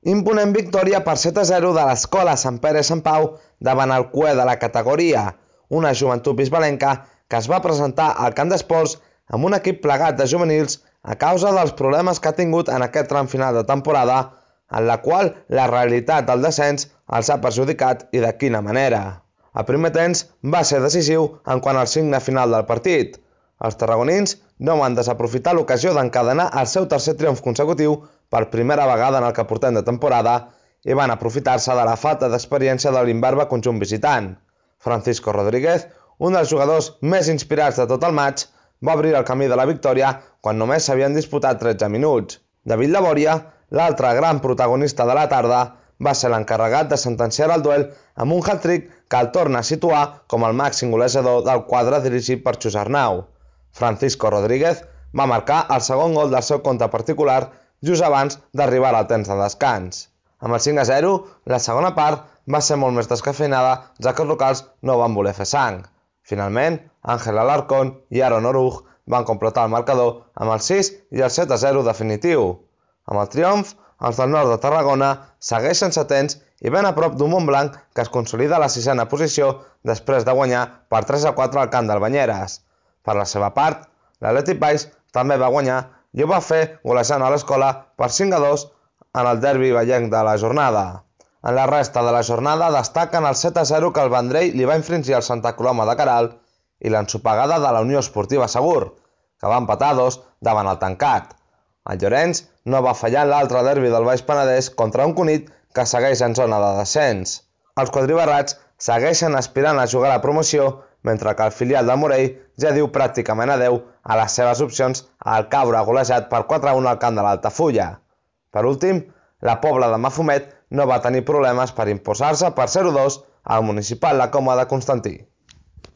Imponent victòria per 7-0 de l'Escola Sant Pere i Sant Pau davant el cué de la categoria, una joventut bisbalenca que es va presentar al camp d'esports amb un equip plegat de juvenils a causa dels problemes que ha tingut en aquest tram final de temporada, en la qual la realitat del descens els ha perjudicat i de quina manera. El primer temps va ser decisiu en quant al signe final del partit. Els tarragonins no van desaprofitar l'ocasió d'encadenar el seu tercer triomf consecutiu per primera vegada en el que portem de temporada i van aprofitar-se de la falta d'experiència de l'imberbe conjunt visitant. Francisco Rodríguez, un dels jugadors més inspirats de tot el maig, va obrir el camí de la victòria quan només s'havien disputat 13 minuts. David Laboria, l'altre gran protagonista de la tarda, va ser l'encarregat de sentenciar el duel amb un hat-trick que el torna a situar com el màxim golejador del quadre dirigit per Xus Arnau. Francisco Rodríguez va marcar el segon gol del seu compte particular just abans d'arribar al temps de descans. Amb el 5-0, la segona part va ser molt més descafeinada, ja que els locals no van voler fer sang. Finalment, Ángel Alarcón i Aaron Oruj van completar el marcador amb el 6 i el 7-0 definitiu. Amb el triomf, els del nord de Tarragona segueixen setens i ben a prop d'un Montblanc que es consolida a la sisena posició després de guanyar per 3-4 al camp del Banyeres. Per la seva part, l'Atlètic Valls també va guanyar i ho va fer golejant a l'Escola per 5-2 en el derbi vallenc de la jornada. En la resta de la jornada destaquen el 7-0 que el Vendrell li va infringir al Santa Coloma de Queralt i l'ensopegada de la Unió Esportiva Segur, que va empatar a 2 davant el Tancat. El Llorenç no va fallar en l'altre derbi del Baix Penedès contra un Cunit que segueix en zona de descens. Els quadribarrats segueixen aspirant a jugar a la promoció, mentre que el filial del Morell ja diu pràcticament adeu a les seves opcions al caure golejat per 4-1 al camp de l'Altafulla. Per últim, la Pobla de Mafumet no va tenir problemes per imposar-se per 0-2 al Municipal La Coma de Constantí.